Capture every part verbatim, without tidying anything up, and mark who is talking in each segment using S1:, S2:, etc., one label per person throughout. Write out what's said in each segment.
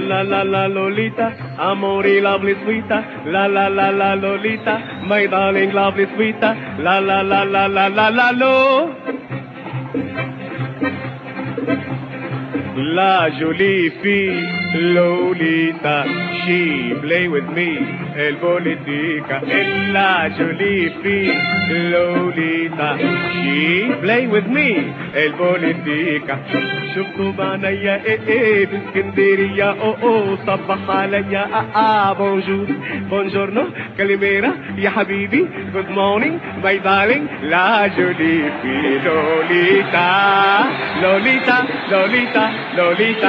S1: la la la Lolita, amore lovely sweeta, la la la la Lolita, my darling lovely sweeta, la la la la la la la lo. La jolie fille Lolita, she play with me, el politica. La jolie fille Lolita, she play with me, el politica. شفتوا بعنيا ايه ايه باسكندرية او او صبح عليا اه اه بونجور بونجورنو كاليميرا يا حبيبي good morning my darling la jolie fille Lolita Lolita Lolita Lolita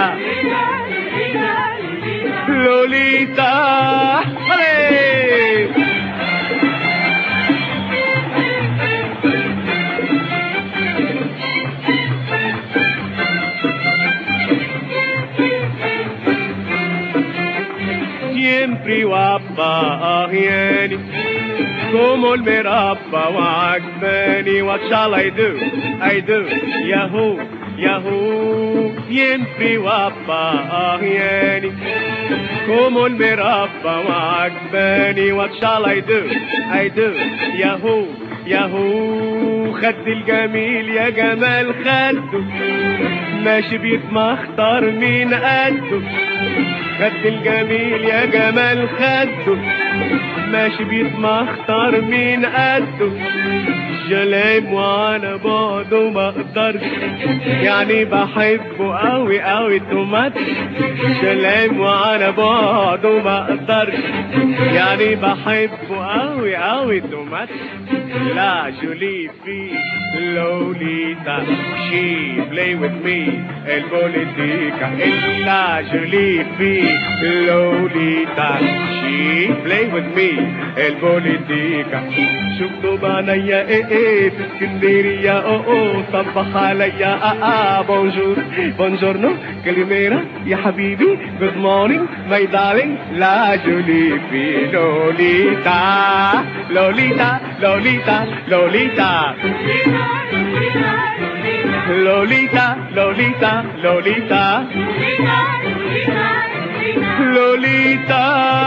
S1: Lolita allez. Siempre guapa ahieni como el merabba وعجباني. What shall I do? I do Yahoo Yahoo. Siempre guapa ahieni como el merabba وعجباني. What shall I do? I do Yahoo Yahoo. خد الجميل يا جمال خده ماشي بيتمختار مين قده. خد الجميل يا جمال خده ماشي بيتمختار مين قده. جلام وانا بعده ما اقدرش يعني بحبه قوي قوي تومات. جلام وانا بعده ما اقدرش يعني بحبه قوي قوي تومات. La jolie fille Lolita, she play with me, el politica. La jolie fille Lolita, she play with me, el politica. شفتوا بعنيا ايه ايه في اسكندرية او او صبح عليا اه اه بونجور بونجورنو كاليميرا يا حبيبي good morning my darling la jolie fille Lolita Lolita Lolita Lolita Lolita Lolita Lolita Lolita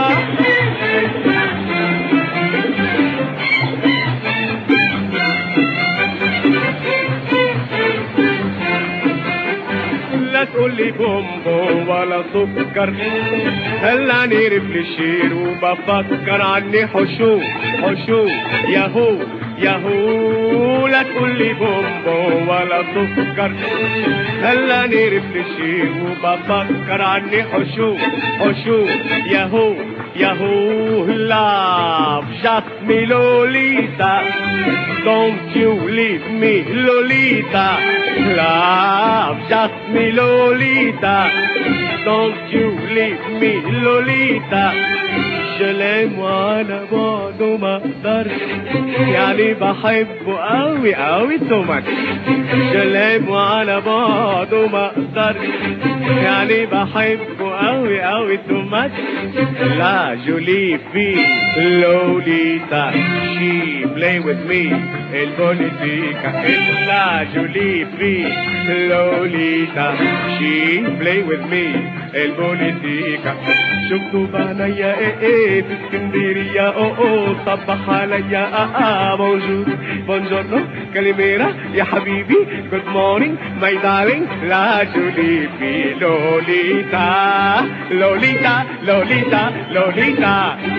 S1: لا تقولي بومبو ولا سكر هلا نيرف للشير وبفكر عني حشو حشو ياهو ياهو. لا تقولي بومبو ولا سكر هلا نيرف للشير وبفكر عني حشو حشو ياهو ياهو. Love just me Lolita, don't you leave me Lolita. Love just me Lolita, don't you leave me Lolita. جلام وانا بعده ما اقدرش يعني بحبه قوي قوي تومك. جلام وانا بعده ما اقدرش يعني بحبه قوي قوي تومك. La jolie fille Lolita, she play with me, el politica. La jolie fille Lolita, she play with me, el politica. شفتوا بعنيا ايه ايه في اسكندرية او او صبح عليا اه اه بونجور بونجورنو كاليميرا يا حبيبي good morning my darling la jolie fille Lolita Lolita Lolita Lolita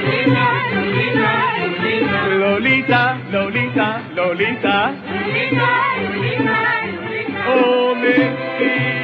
S1: Lolita Lolita Lolita Oh merci